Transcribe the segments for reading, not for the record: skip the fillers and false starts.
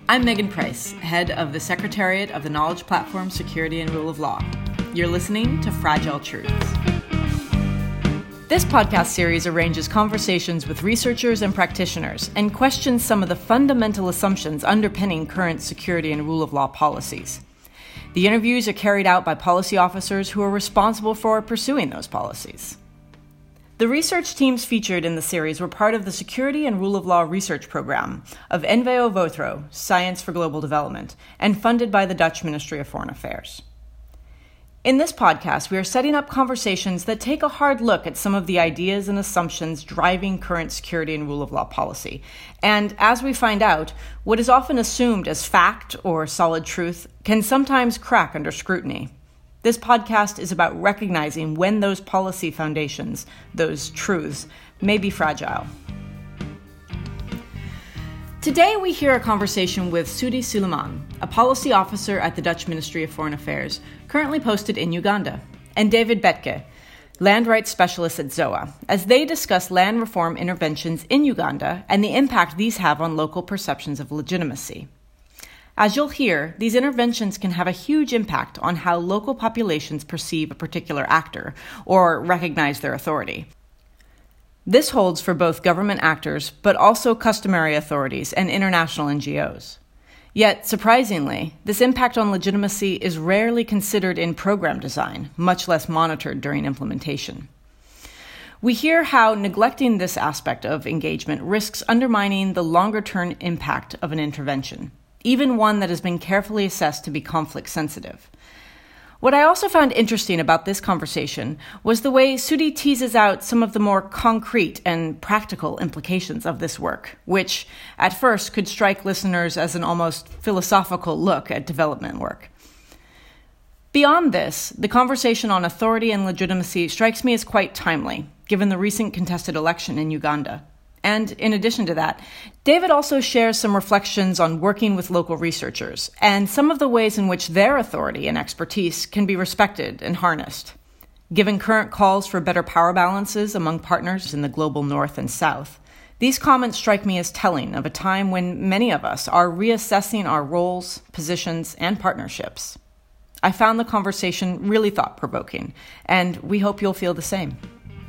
I'm Megan Price, head of the Secretariat of the Knowledge Platform Security and Rule of Law. You're listening to Fragile Truths. This podcast series arranges conversations with researchers and practitioners and questions some of the fundamental assumptions underpinning current security and rule of law policies. The interviews are carried out by policy officers who are responsible for pursuing those policies. The research teams featured in the series were part of the Security and Rule of Law Research Program of NVO VOTRO, Science for Global Development, and funded by the Dutch Ministry of Foreign Affairs. In this podcast, we are setting up conversations that take a hard look at some of the ideas and assumptions driving current security and rule of law policy. And as we find out, what is often assumed as fact or solid truth can sometimes crack under scrutiny. This podcast is about recognizing when those policy foundations, those truths, may be fragile. Today we hear a conversation with Sudi Suleiman, a policy officer at the Dutch Ministry of Foreign Affairs, currently posted in Uganda, and David Betke, land rights specialist at ZOA, as they discuss land reform interventions in Uganda and the impact these have on local perceptions of legitimacy. As you'll hear, these interventions can have a huge impact on how local populations perceive a particular actor or recognize their authority. This holds for both government actors, but also customary authorities and international NGOs. Yet, surprisingly, this impact on legitimacy is rarely considered in program design, much less monitored during implementation. We hear how neglecting this aspect of engagement risks undermining the longer-term impact of an intervention, even one that has been carefully assessed to be conflict sensitive. What I also found interesting about this conversation was the way Sudi teases out some of the more concrete and practical implications of this work, which at first could strike listeners as an almost philosophical look at development work. Beyond this, the conversation on authority and legitimacy strikes me as quite timely, given the recent contested election in Uganda. And in addition to that, David also shares some reflections on working with local researchers and some of the ways in which their authority and expertise can be respected and harnessed. Given current calls for better power balances among partners in the global north and south, these comments strike me as telling of a time when many of us are reassessing our roles, positions, and partnerships. I found the conversation really thought-provoking, and we hope you'll feel the same.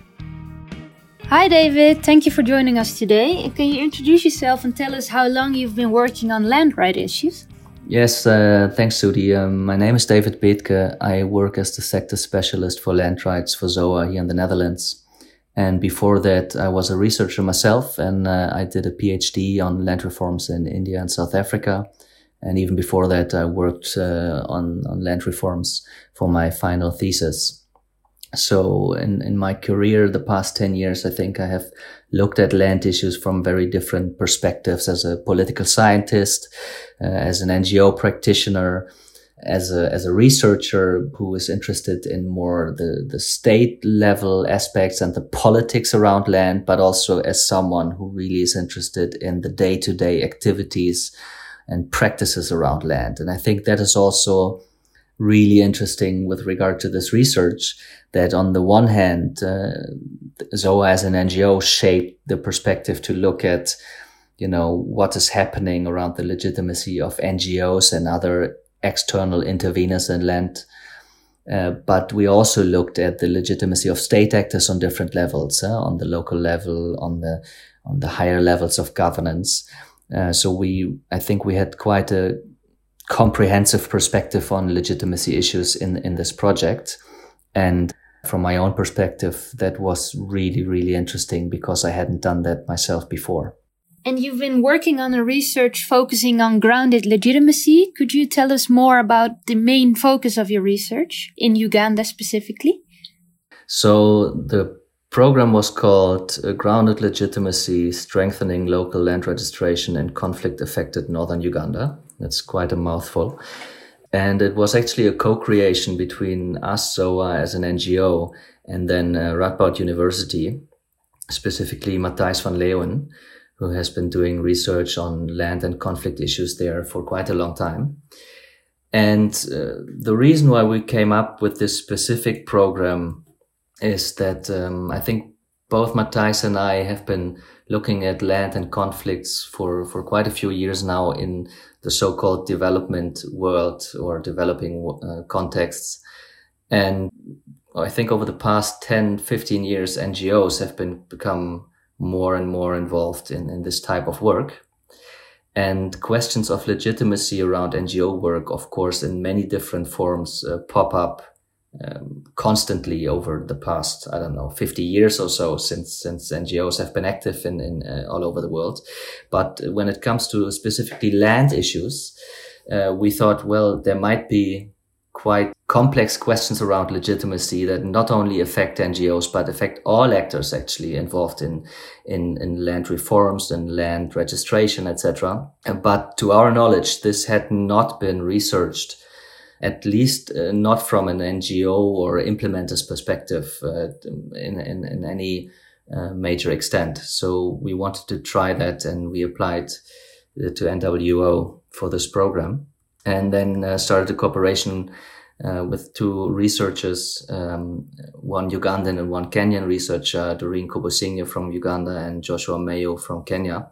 Hi David, thank you for joining us today. Can you introduce yourself and tell us how long you've been working on land right issues? Yes, thanks Sudi. My name is David Betke. I work as the sector specialist for land rights for ZOA here in the Netherlands. And before that, I was a researcher myself, and I did a PhD on land reforms in India and South Africa. And even before that, I worked on land reforms for my final thesis. So in my career, the past 10 years, I think I have looked at land issues from very different perspectives as a political scientist, as an NGO practitioner, as a researcher who is interested in more the state level aspects and the politics around land, but also as someone who really is interested in the day-to-day activities and practices around land. And I think that is also really interesting with regard to this research, that on the one hand, ZOA as an NGO shaped the perspective to look at, what is happening around the legitimacy of NGOs and other external interveners in land. But we also looked at the legitimacy of state actors on different levels, on the local level, on the higher levels of governance. So I think we had quite a comprehensive perspective on legitimacy issues in this project. And from my own perspective, that was really, really interesting because I hadn't done that myself before. And you've been working on a research focusing on grounded legitimacy. Could you tell us more about the main focus of your research in Uganda specifically? So the program was called Grounded Legitimacy, Strengthening Local Land Registration in Conflict-Affected Northern Uganda. That's quite a mouthful. And it was actually a co-creation between us, ZOA, as an NGO, and then Radboud University, specifically Matthijs van Leeuwen, who has been doing research on land and conflict issues there for quite a long time. And the reason why we came up with this specific program is that I think Both Matthijs and I have been looking at land and conflicts for quite a few years now in the so-called development world or developing contexts. And I think over the past 10, 15 years, NGOs have become more and more involved in this type of work. And questions of legitimacy around NGO work, of course, in many different forms pop up constantly over the past, 50 years or so since NGOs have been active in all over the world. But when it comes to specifically land issues, we thought, well, there might be quite complex questions around legitimacy that not only affect NGOs, but affect all actors actually involved in land reforms and land registration, etc. But to our knowledge, this had not been researched, at least not from an NGO or implementer's perspective in any major extent. So we wanted to try that, and we applied to NWO for this program, and then started a cooperation with two researchers, one Ugandan and one Kenyan researcher, Doreen Kobusinga from Uganda and Joshua Mayo from Kenya,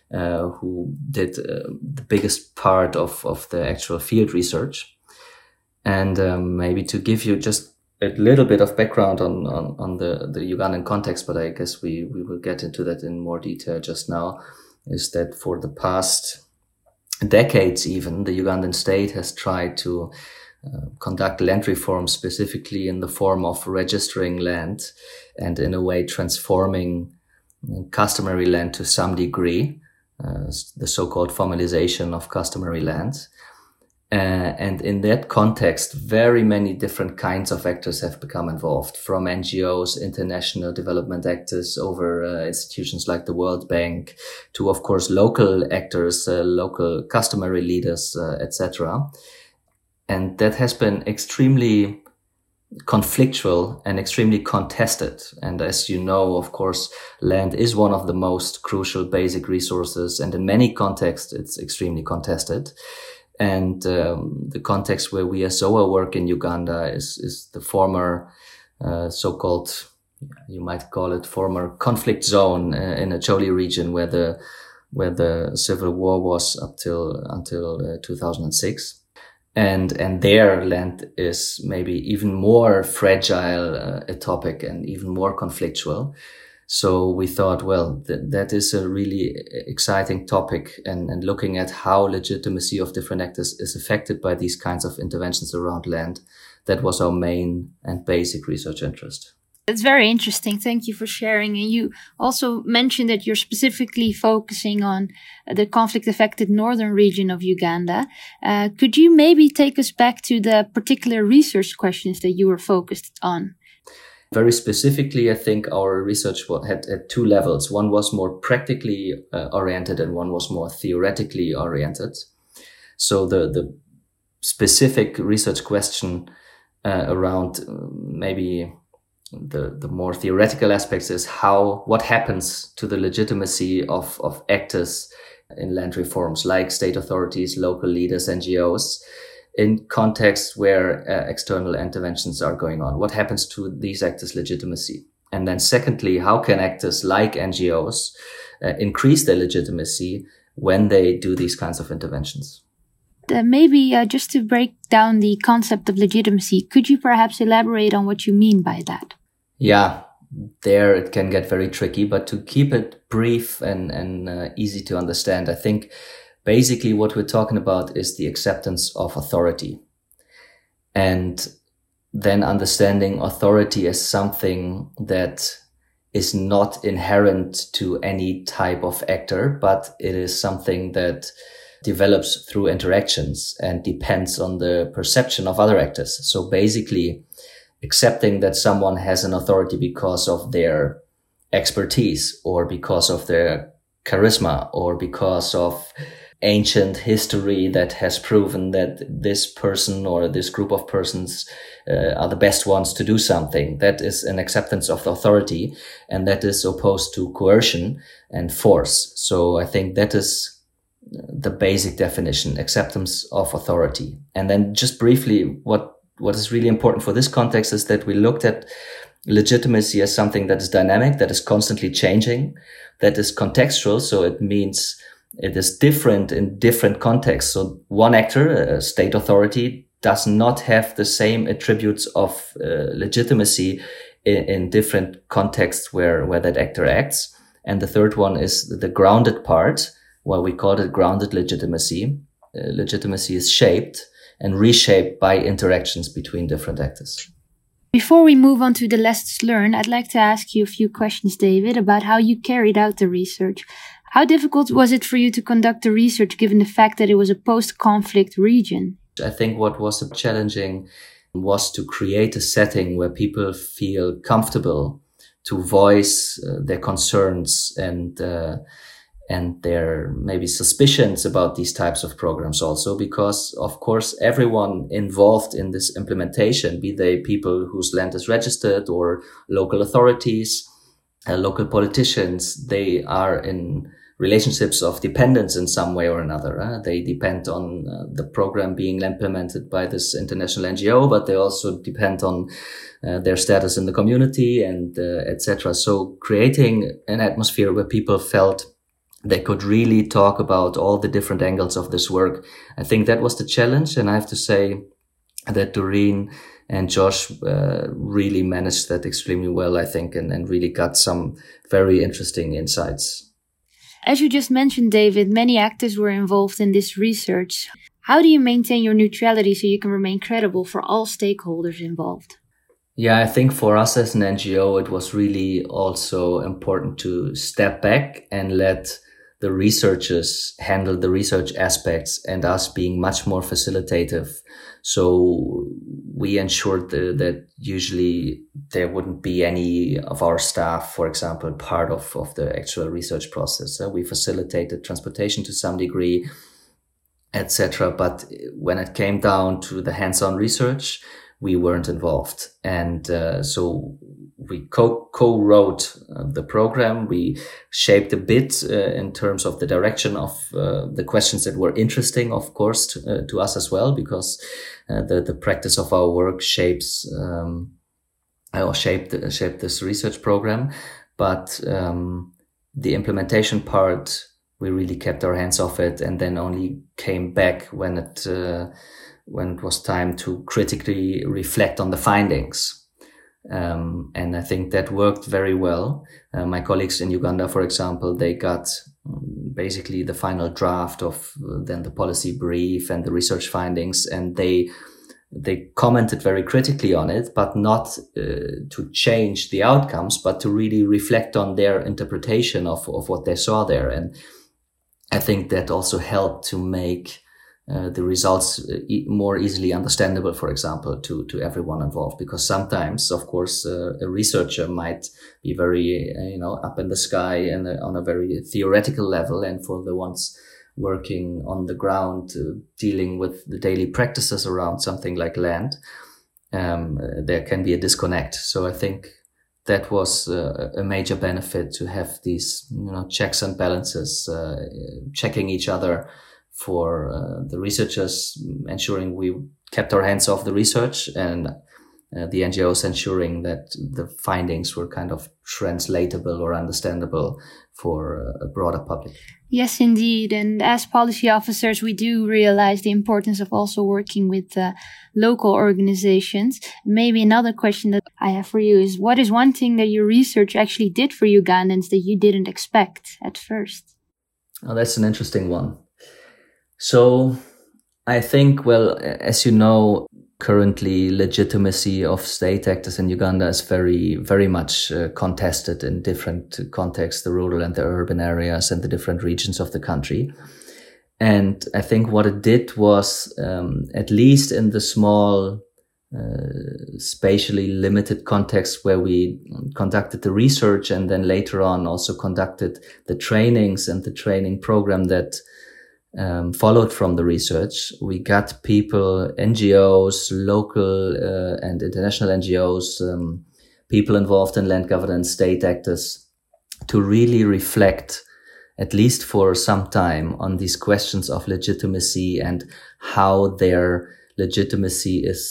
who did the biggest part of the actual field research. And maybe to give you just a little bit of background on the Ugandan context, but I guess we will get into that in more detail just now, is that for the past decades even, the Ugandan state has tried to conduct land reform specifically in the form of registering land and in a way transforming customary land to some degree, the so-called formalization of customary land. And in that context, very many different kinds of actors have become involved, from NGOs, international development actors, over institutions like the World Bank, to, of course, local actors, local customary leaders, etc. And that has been extremely conflictual and extremely contested. And as you know, of course, land is one of the most crucial basic resources. And in many contexts, it's extremely contested. And the context where we as ZOA work in Uganda is the former so-called, you might call it, former conflict zone in the Acholi region, where the civil war was until 2006. And their land is maybe even more fragile a topic and even more conflictual. So we thought, well, that is a really exciting topic, and looking at how legitimacy of different actors is affected by these kinds of interventions around land. That was our main and basic research interest. That's very interesting. Thank you for sharing. And you also mentioned that you're specifically focusing on the conflict-affected northern region of Uganda. Could you maybe take us back to the particular research questions that you were focused on? Very specifically, I think our research had two levels. One was more practically oriented and one was more theoretically oriented. So the specific research question around maybe the more theoretical aspects is what happens to the legitimacy of actors in land reforms, like state authorities, local leaders, NGOs, in contexts where external interventions are going on. What happens to these actors' legitimacy? And then secondly, how can actors like NGOs increase their legitimacy when they do these kinds of interventions? Maybe just to break down the concept of legitimacy, could you perhaps elaborate on what you mean by that? Yeah, there it can get very tricky, but to keep it brief and easy to understand, I think basically what we're talking about is the acceptance of authority, and then understanding authority as something that is not inherent to any type of actor, but it is something that develops through interactions and depends on the perception of other actors. So basically accepting that someone has an authority because of their expertise or because of their charisma or because of ancient history that has proven that this person or this group of persons are the best ones to do something. That is an acceptance of the authority, and that is opposed to coercion and force. So I think that is the basic definition, acceptance of authority. And then just briefly, what is really important for this context is that we looked at legitimacy as something that is dynamic, that is constantly changing, that is contextual. So it means it is different in different contexts. So one actor, a state authority, does not have the same attributes of legitimacy in different contexts where that actor acts. And the third one is the grounded part, where we call it grounded legitimacy. Legitimacy is shaped and reshaped by interactions between different actors. Before we move on to the lessons learned, I'd like to ask you a few questions, David, about how you carried out the research. How difficult was it for you to conduct the research given the fact that it was a post-conflict region? I think what was challenging was to create a setting where people feel comfortable to voice their concerns and their maybe suspicions about these types of programs also, because of course everyone involved in this implementation, be they people whose land is registered or local authorities, local politicians, they are in relationships of dependence in some way or another. They depend on the program being implemented by this international NGO, but they also depend on their status in the community and etc. So creating an atmosphere where people felt they could really talk about all the different angles of this work, I think that was the challenge. And I have to say that Doreen and Josh really managed that extremely well, I think, and really got some very interesting insights. As you just mentioned, David, many actors were involved in this research. How do you maintain your neutrality so you can remain credible for all stakeholders involved? Yeah, I think for us as an NGO, it was really also important to step back and let the researchers handle the research aspects and us being much more facilitative. So we ensured that usually there wouldn't be any of our staff, for example, part of the actual research process. We facilitated transportation to some degree, etc. But when it came down to the hands-on research, we weren't involved. And so we co-wrote the program. We shaped a bit in terms of the direction of the questions that were interesting, of course, to us as well, because the practice of our work shaped this research program. But the implementation part, we really kept our hands off it, and then only came back when it was time to critically reflect on the findings. And I think that worked very well. My colleagues in Uganda, for example, they got basically the final draft of then the policy brief and the research findings, and they commented very critically on it, but not to change the outcomes, but to really reflect on their interpretation of what they saw there. And I think that also helped to make the results more easily understandable, for example, to everyone involved. Because sometimes, of course, a researcher might be very, up in the sky and on a very theoretical level. And for the ones working on the ground, dealing with the daily practices around something like land, there can be a disconnect. So I think that was a major benefit to have these, checks and balances, checking each other for the researchers, ensuring we kept our hands off the research, and the NGOs ensuring that the findings were kind of translatable or understandable for a broader public. Yes, indeed. And as policy officers, we do realize the importance of also working with local organizations. Maybe another question that I have for you is, what is one thing that your research actually did for Ugandans that you didn't expect at first? Oh, that's an interesting one. So I think, well, as you know, currently legitimacy of state actors in Uganda is very, very much contested in different contexts, the rural and the urban areas and the different regions of the country. And I think what it did was, at least in the small, spatially limited context where we conducted the research and then later on also conducted the trainings and the training program that followed from the research, we got people, NGOs, local and international NGOs, people involved in land governance, state actors, to really reflect, at least for some time, on these questions of legitimacy and how their legitimacy is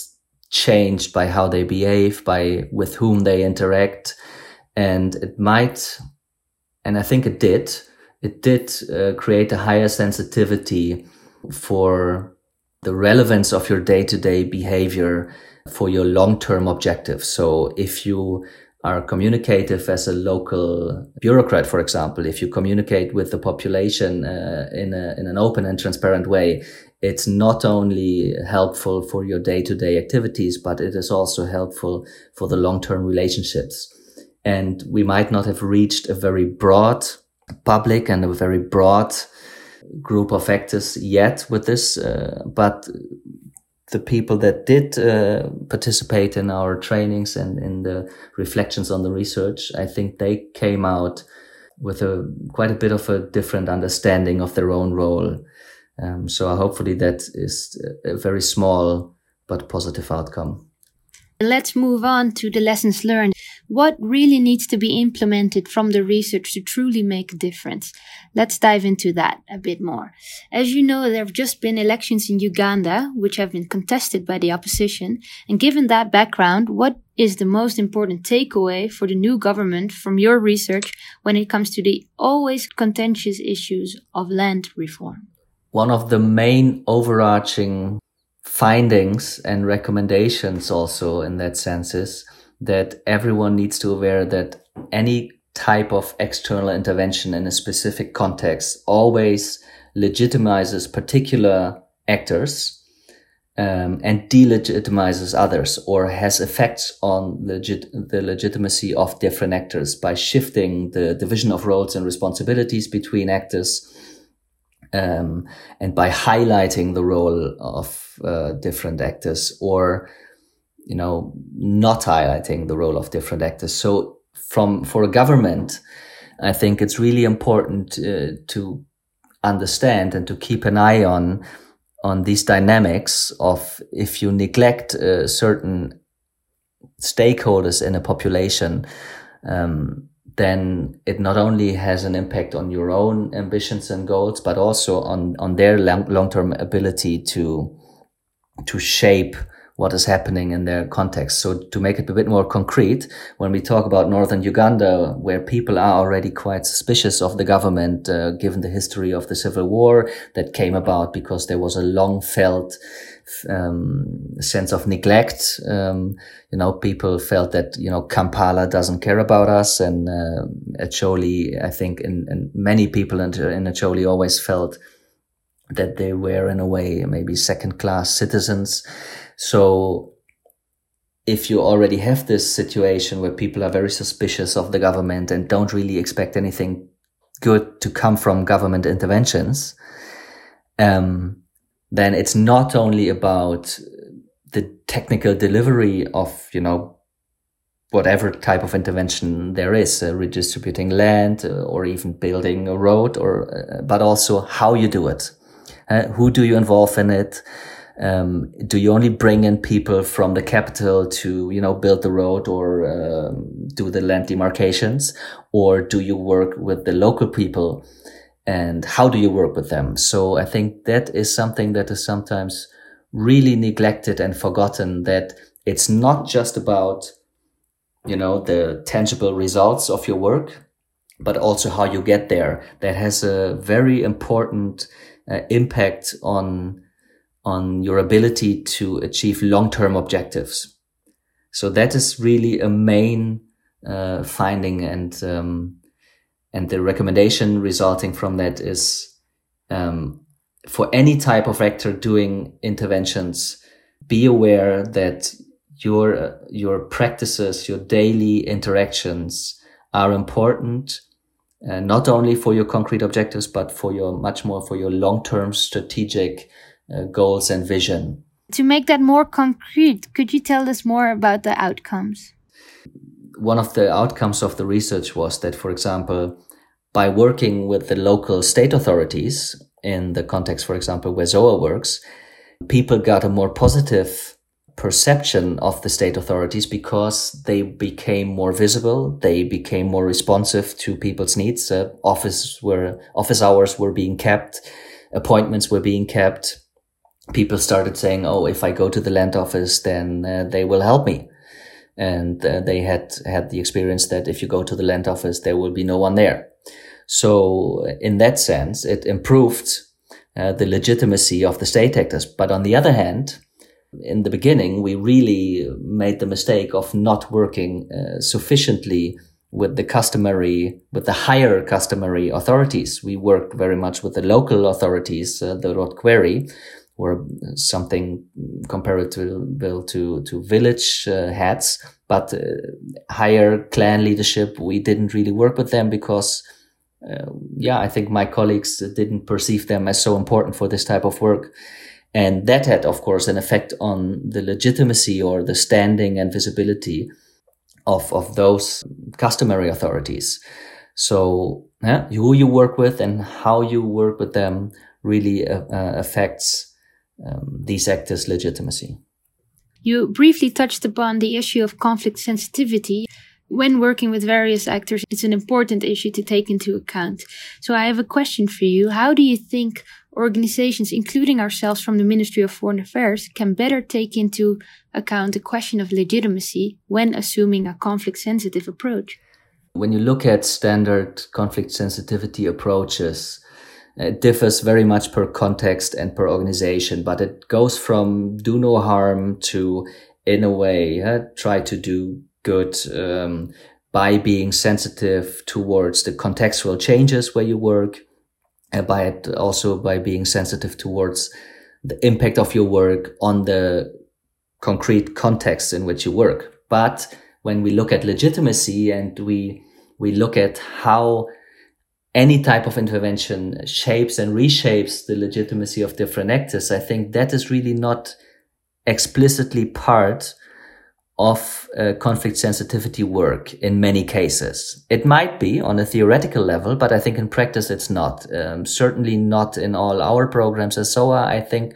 changed by how they behave, by with whom they interact. And it might, and I think it did create a higher sensitivity for the relevance of your day-to-day behavior for your long-term objectives. So if you are communicative as a local bureaucrat, for example, if you communicate with the population in an open and transparent way, it's not only helpful for your day-to-day activities, but it is also helpful for the long-term relationships. And we might not have reached a very broad public and a very broad group of actors yet with this, but the people that did participate in our trainings and in the reflections on the research, I think they came out with quite a bit of a different understanding of their own role. So hopefully that is a very small but positive outcome. Let's move on to the lessons learned. What really needs to be implemented from the research to truly make a difference? Let's dive into that a bit more. As you know, there have just been elections in Uganda, which have been contested by the opposition. And given that background, what is the most important takeaway for the new government from your research when it comes to the always contentious issues of land reform? One of the main overarching findings and recommendations also in that sense is that everyone needs to be aware that any type of external intervention in a specific context always legitimizes particular actors and delegitimizes others, or has effects on the legitimacy of different actors by shifting the division of roles and responsibilities between actors, and by highlighting the role of different actors, or not highlighting the role of different actors. So for a government, I think it's really important to understand and to keep an eye on these dynamics of, if you neglect certain stakeholders in a population, then it not only has an impact on your own ambitions and goals, but also on their long-term ability to shape what is happening in their context. So to make it a bit more concrete, when we talk about northern Uganda, where people are already quite suspicious of the government, given the history of the civil war that came about because there was a long felt sense of neglect. People felt that, Kampala doesn't care about us. And Acholi, I think, and many people in Acholi always felt that they were in a way maybe second-class citizens. So if you already have this situation where people are very suspicious of the government and don't really expect anything good to come from government interventions, then it's not only about the technical delivery of, whatever type of intervention there is, redistributing land or even building a road, but also how you do it. Who do you involve in it? Do you only bring in people from the capital to, build the road or do the land demarcations? Or do you work with the local people? And how do you work with them? So I think that is something that is sometimes really neglected and forgotten, that it's not just about, the tangible results of your work, but also how you get there. That has a very important impact on your ability to achieve long-term objectives. So that is really a main finding, and the recommendation resulting from that is, for any type of actor doing interventions, be aware that your practices, your daily interactions are important, not only for your concrete objectives, but much more for your long-term strategic goals and vision. To make that more concrete, could you tell us more about the outcomes? One of the outcomes of the research was that, for example, by working with the local state authorities in the context, for example, where ZOA works, people got a more positive perception of the state authorities because they became more visible, they became more responsive to people's needs. Office hours were being kept, appointments were being kept. people started saying, oh, if I go to the land office, then they will help me. And they had the experience that if you go to the land office, there will be no one there. So in that sense, it improved the legitimacy of the state actors. But on the other hand, in the beginning, we really made the mistake of not working sufficiently with the higher customary authorities. We worked very much with the local authorities, the Rod Query, or something comparable to village heads, but higher clan leadership, we didn't really work with them because, I think my colleagues didn't perceive them as so important for this type of work. And that had, of course, an effect on the legitimacy or the standing and visibility of those customary authorities. So who you work with and how you work with them really affects these actors' legitimacy. You briefly touched upon the issue of conflict sensitivity. When working with various actors, it's an important issue to take into account. So I have a question for you. How do you think organizations, including ourselves from the Ministry of Foreign Affairs, can better take into account the question of legitimacy when assuming a conflict-sensitive approach? When you look at standard conflict sensitivity approaches, it differs very much per context and per organization, but it goes from do no harm to, in a way, try to do good by being sensitive towards the contextual changes where you work, by being sensitive towards the impact of your work on the concrete context in which you work. But when we look at legitimacy and we look at how any type of intervention shapes and reshapes the legitimacy of different actors, I think that is really not explicitly part of conflict sensitivity work in many cases. It might be on a theoretical level, but I think in practice it's not. Certainly not in all our programs as SOA. I think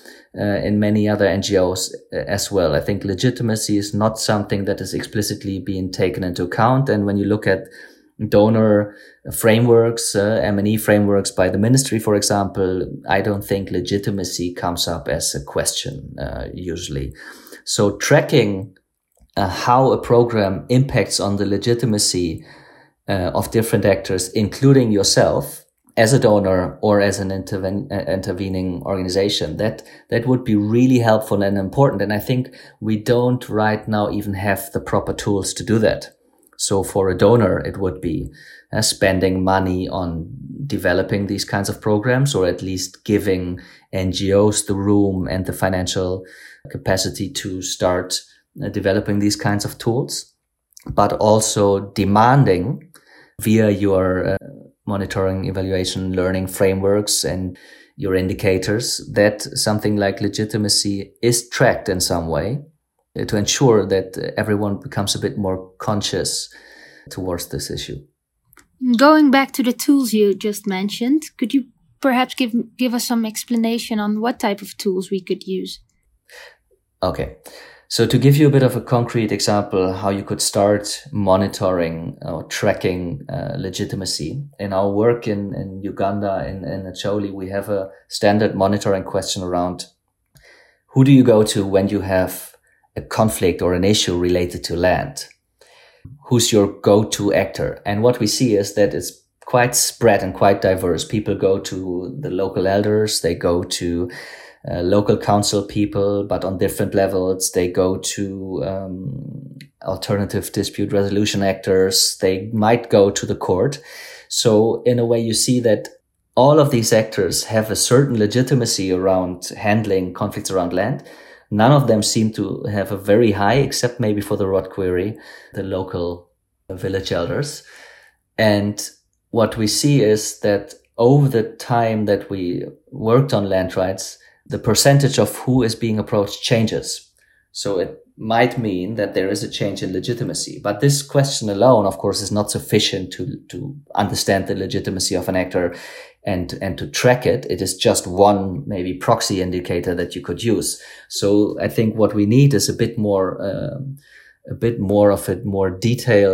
in many other NGOs as well. I think legitimacy is not something that is explicitly being taken into account. And when you look at donor frameworks, M&E frameworks by the ministry, for example, I don't think legitimacy comes up as a question usually. So tracking how a program impacts on the legitimacy of different actors, including yourself as a donor or as an intervening organization, that would be really helpful and important. And I think we don't right now even have the proper tools to do that. So for a donor, it would be spending money on developing these kinds of programs, or at least giving NGOs the room and the financial capacity to start developing these kinds of tools, but also demanding via your monitoring, evaluation, learning frameworks and your indicators that something like legitimacy is tracked in some way to ensure that everyone becomes a bit more conscious towards this issue. Going back to the tools you just mentioned, could you perhaps give us some explanation on what type of tools we could use? Okay. So to give you a bit of a concrete example how you could start monitoring or tracking legitimacy, in our work in Uganda, in Acholi, we have a standard monitoring question around who do you go to when you have a conflict or an issue related to land? Who's your go-to actor? And what we see is that it's quite spread and quite diverse. People go to the local elders, they go to local council people, but on different levels. They go to alternative dispute resolution actors. They might go to the court. So in a way, you see that all of these actors have a certain legitimacy around handling conflicts around land. None of them seem to have a very high, except maybe for the Rod Query, the local village elders. And what we see is that over the time that we worked on land rights, the percentage of who is being approached changes. So it might mean that there is a change in legitimacy. But this question alone, of course, is not sufficient to understand the legitimacy of an actor and to track it. It is just one maybe proxy indicator that you could use. So I think what we need is a bit more of a more detailed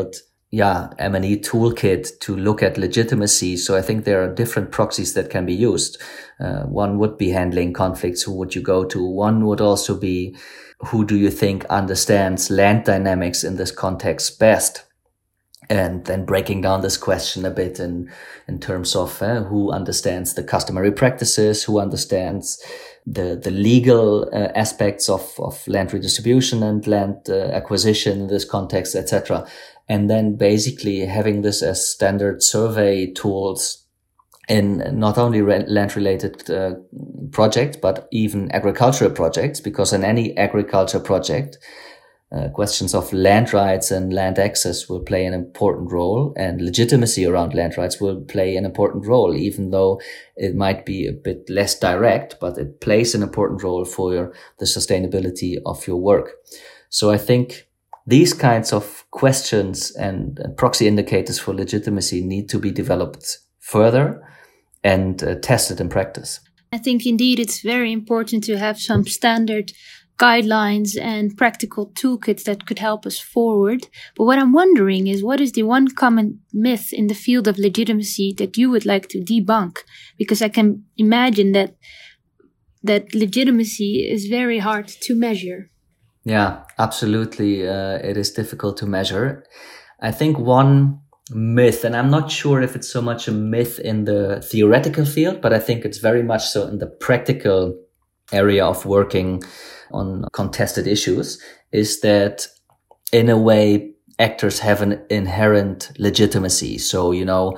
M&E toolkit to look at legitimacy. So I think there are different proxies that can be used. One would be handling conflicts. Who would you go to? One would also be, who do you think understands land dynamics in this context best? And then breaking down this question a bit in terms of who understands the customary practices, who understands the legal aspects of land redistribution and land acquisition in this context, etc. And then basically having this as standard survey tools in not only land-related projects, but even agricultural projects, because in any agriculture project, questions of land rights and land access will play an important role, and legitimacy around land rights will play an important role, even though it might be a bit less direct, but it plays an important role for the sustainability of your work. So I think these kinds of questions and proxy indicators for legitimacy need to be developed further and tested in practice. I think indeed it's very important to have some standard guidelines and practical toolkits that could help us forward. But what I'm wondering is, what is the one common myth in the field of legitimacy that you would like to debunk? Because I can imagine that legitimacy is very hard to measure. Yeah, absolutely. It is difficult to measure. I think one myth, and I'm not sure if it's so much a myth in the theoretical field, but I think it's very much so in the practical area of working on contested issues, is that in a way actors have an inherent legitimacy. So,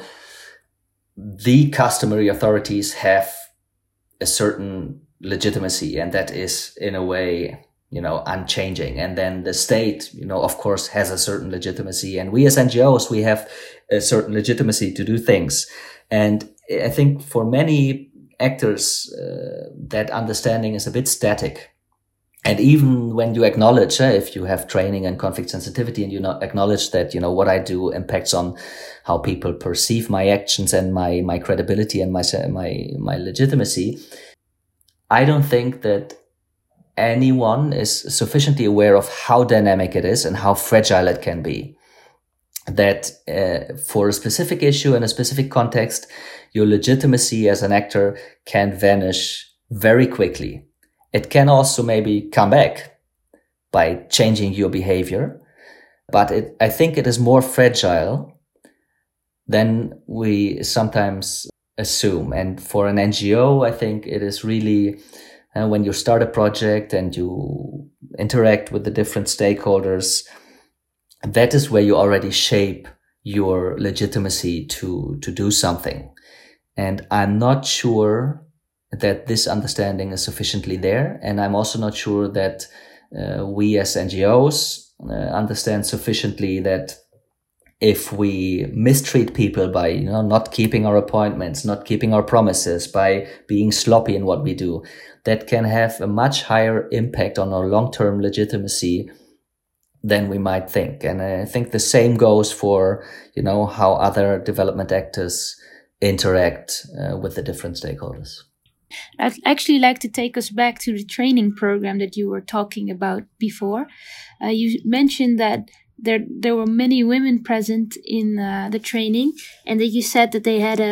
the customary authorities have a certain legitimacy, and that is in a way, unchanging. And then the state, of course, has a certain legitimacy, and we as NGOs, we have a certain legitimacy to do things. And I think for many actors, that understanding is a bit static. And even when you acknowledge, if you have training and conflict sensitivity, and you acknowledge that, what I do impacts on how people perceive my actions and my credibility and my legitimacy, I don't think that anyone is sufficiently aware of how dynamic it is and how fragile it can be. That for a specific issue in a specific context, your legitimacy as an actor can vanish very quickly. It can also maybe come back by changing your behavior, but I think it is more fragile than we sometimes assume. And for an NGO, I think it is really when you start a project and you interact with the different stakeholders, that is where you already shape your legitimacy to do something. And I'm not sure that this understanding is sufficiently there. And I'm also not sure that we as NGOs understand sufficiently that if we mistreat people by not keeping our appointments, not keeping our promises, by being sloppy in what we do, that can have a much higher impact on our long-term legitimacy than we might think. And I think the same goes for how other development actors interact with the different stakeholders. I'd actually like to take us back to the training program that you were talking about before. You mentioned that there were many women present in the training, and that you said that they had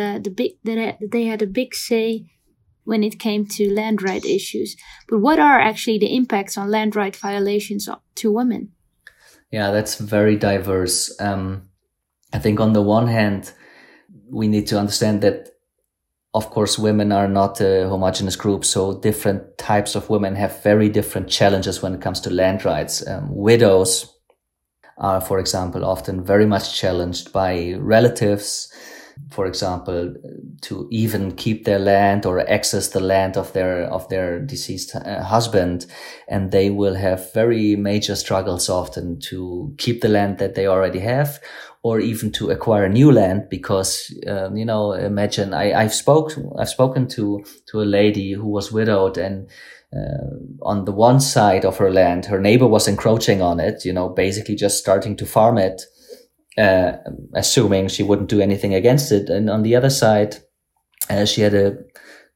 a big say when it came to land right issues. But what are actually the impacts on land right violations to women? Yeah, that's very diverse. I think on the one hand, we need to understand that, of course, women are not a homogeneous group, so different types of women have very different challenges when it comes to land rights. Widows are, for example, often very much challenged by relatives, for example, to even keep their land or access the land of their deceased husband, and they will have very major struggles often to keep the land that they already have, or even to acquire new land, because imagine I've spoken to a lady who was widowed, and on the one side of her land, her neighbor was encroaching on it, basically just starting to farm it, assuming she wouldn't do anything against it. And on the other side, she had a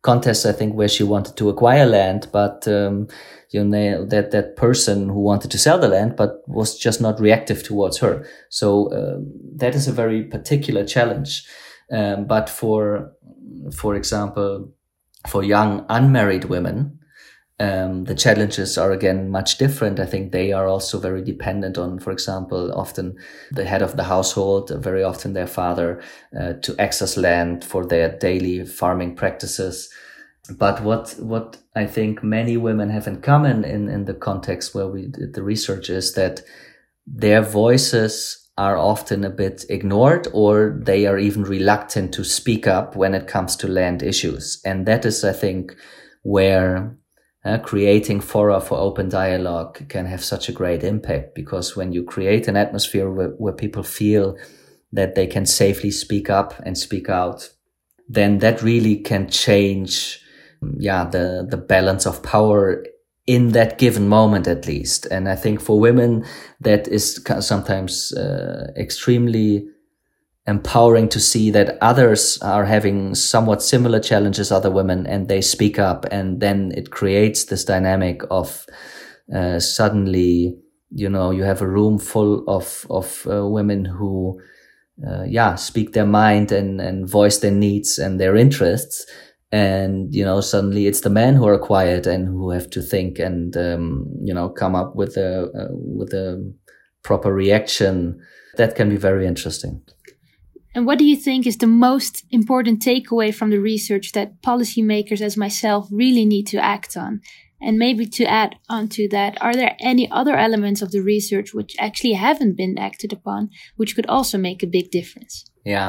contests, I think, where she wanted to acquire land, but that person who wanted to sell the land, but was just not reactive towards her. So that is a very particular challenge. But for example, for young unmarried women, the challenges are again much different. I think they are also very dependent on, for example, often the head of the household, very often their father, to access land for their daily farming practices. But what I think many women have in common in the context where we did the research is that their voices are often a bit ignored, or they are even reluctant to speak up when it comes to land issues. And that is, I think, where creating fora for open dialogue can have such a great impact, because when you create an atmosphere where people feel that they can safely speak up and speak out, then that really can change the balance of power in that given moment, at least. And I think for women, that is sometimes extremely empowering to see that others are having somewhat similar challenges, other women, and they speak up, and then it creates this dynamic of suddenly, you have a room full of women who speak their mind and voice their needs and their interests. And, suddenly it's the men who are quiet and who have to think and, come up with a proper reaction. That can be very interesting. And what do you think is the most important takeaway from the research that policymakers as myself really need to act on? And maybe to add on to that, are there any other elements of the research which actually haven't been acted upon, which could also make a big difference?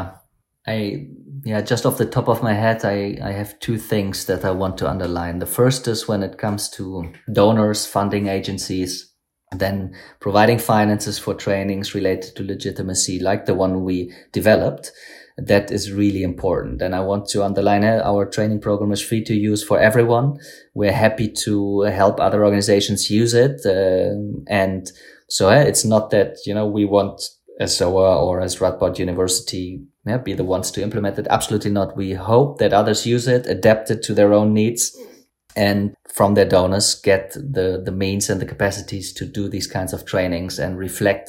Just off the top of my head, I have two things that I want to underline. The first is when it comes to donors, funding agencies, then providing finances for trainings related to legitimacy, like the one we developed. That is really important. And I want to underline our training program is free to use for everyone. We're happy to help other organizations use it. And so it's not that, we want as ZOA or as Radboud University be the ones to implement it. Absolutely not. We hope that others use it, adapt it to their own needs, and from their donors get the means and the capacities to do these kinds of trainings and reflect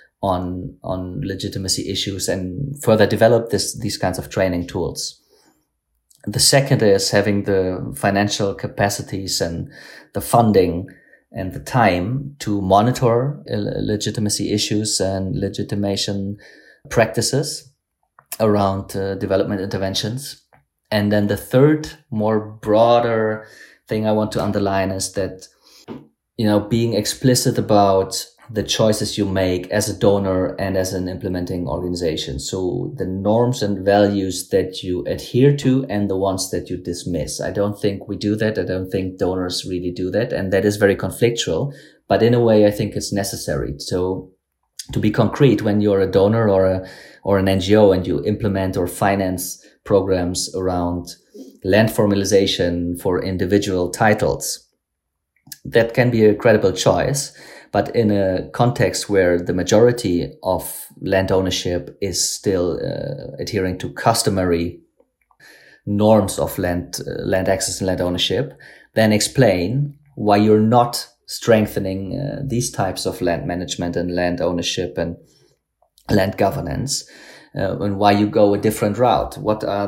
on legitimacy issues and further develop these kinds of training tools. The second is having the financial capacities and the funding and the time to monitor legitimacy issues and legitimation practices around development interventions. And then the third, more broader thing I want to underline is that, being explicit about the choices you make as a donor and as an implementing organization. So the norms and values that you adhere to and the ones that you dismiss. I don't think we do that. I don't think donors really do that. And that is very conflictual. But in a way, I think it's necessary. So to be concrete, when you're a donor or an NGO and you implement or finance programs around land formalization for individual titles, that can be a credible choice. But in a context where the majority of land ownership is still adhering to customary norms of land access and land ownership, then explain why you're not strengthening these types of land management and land ownership and land governance, and why you go a different route. What are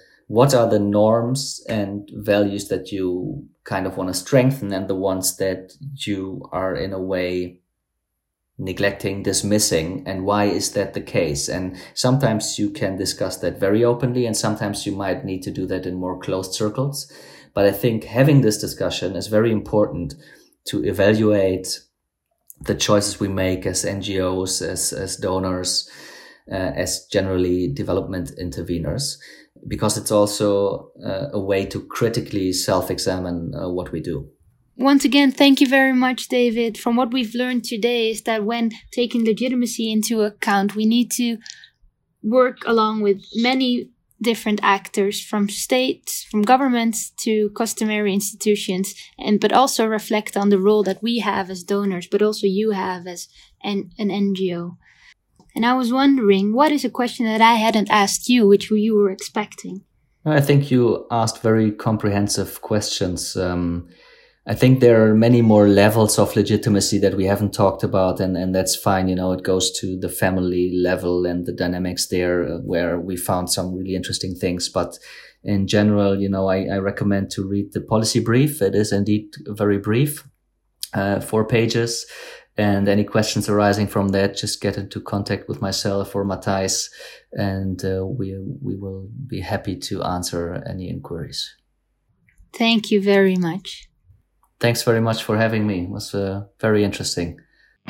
the norms and values that you kind of want to strengthen, and the ones that you are in a way neglecting, dismissing, and why is that the case? And sometimes you can discuss that very openly, and sometimes you might need to do that in more closed circles. But I think having this discussion is very important to evaluate the choices we make as NGOs, as donors, as generally development interveners, because it's also a way to critically self-examine what we do. Once again, thank you very much, David. From what we've learned today is that when taking legitimacy into account, we need to work along with many different actors, from states, from governments to customary institutions, but also reflect on the role that we have as donors, but also you have as an NGO. And I was wondering, what is a question that I hadn't asked you, which you were expecting? I think you asked very comprehensive questions. I think there are many more levels of legitimacy that we haven't talked about, and that's fine. It goes to the family level and the dynamics there, where we found some really interesting things. But in general, I recommend to read the policy brief. It is indeed very brief, 4 pages. And any questions arising from that, just get into contact with myself or Matthijs, and we will be happy to answer any inquiries. Thank you very much. Thanks very much for having me. It was very interesting.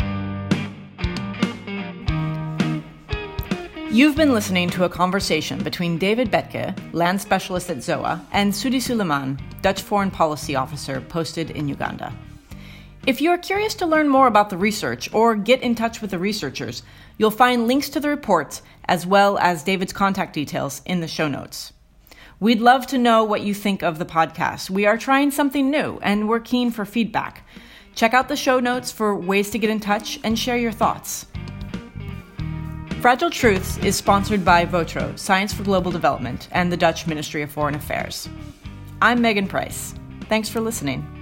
You've been listening to a conversation between David Betke, land specialist at ZOA, and Sudi Suleiman, Dutch Foreign Policy Officer posted in Uganda. If you are curious to learn more about the research or get in touch with the researchers, you'll find links to the reports as well as David's contact details in the show notes. We'd love to know what you think of the podcast. We are trying something new and we're keen for feedback. Check out the show notes for ways to get in touch and share your thoughts. Fragile Truths is sponsored by VOTRO, Science for Global Development, and the Dutch Ministry of Foreign Affairs. I'm Megan Price. Thanks for listening.